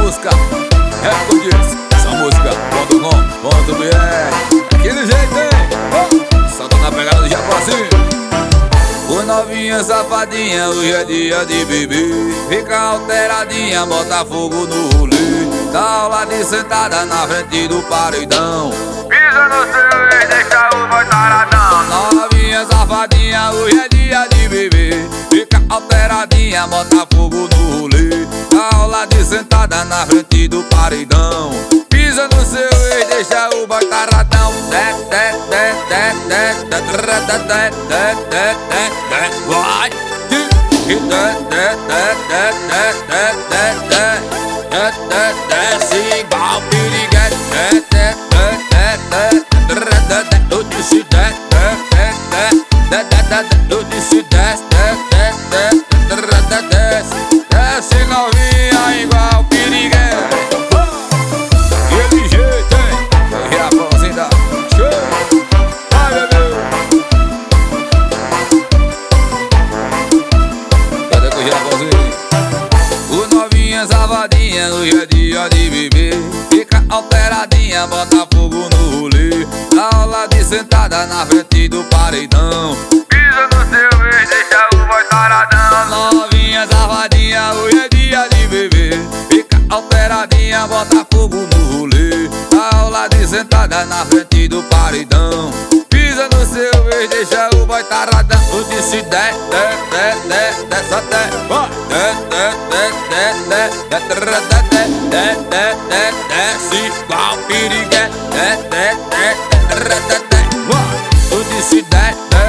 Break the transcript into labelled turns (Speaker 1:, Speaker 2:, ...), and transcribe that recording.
Speaker 1: música recordes, essa música.com.br. Aquele jeito, hein? Só tô na pegada do Japozinho. Ô novinha safadinha, hoje é dia de beber. Fica alteradinha, bota fogo no rolê. Dá aula de sentada na frente do paredão.
Speaker 2: Pisa no seu ex, deixa o boy taradão.
Speaker 1: Novinha safadinha, hoje é dia de beber. Fica alteradinha, bota fogo no rolê. Dá aula de sentada na frente do paredão. Pisa no seu ex, deixa o boy taradão. Vai! Desce igual piriguete. Eu disse eu disse desce novinha igual piriguete. Aquele jeito, hein? E a vozinha da show. Vai, bebê. Cadê que a vozinha? O novinha safadinha, hoje é dia de beber. Fica alteradinha, bota fogo no rolê. Dá aula de sentada na frente do paredão.
Speaker 2: Pisa no seu ex, deixa o boy taradão.
Speaker 1: Novinha safadinha, hoje é dia de beber. Fica alteradinha, bota fogo no rolê. Dá aula de sentada na frente do paredão. Pisa no seu ex, deixa o boy taradão. Eu disse desce igual piriguete. Eu disse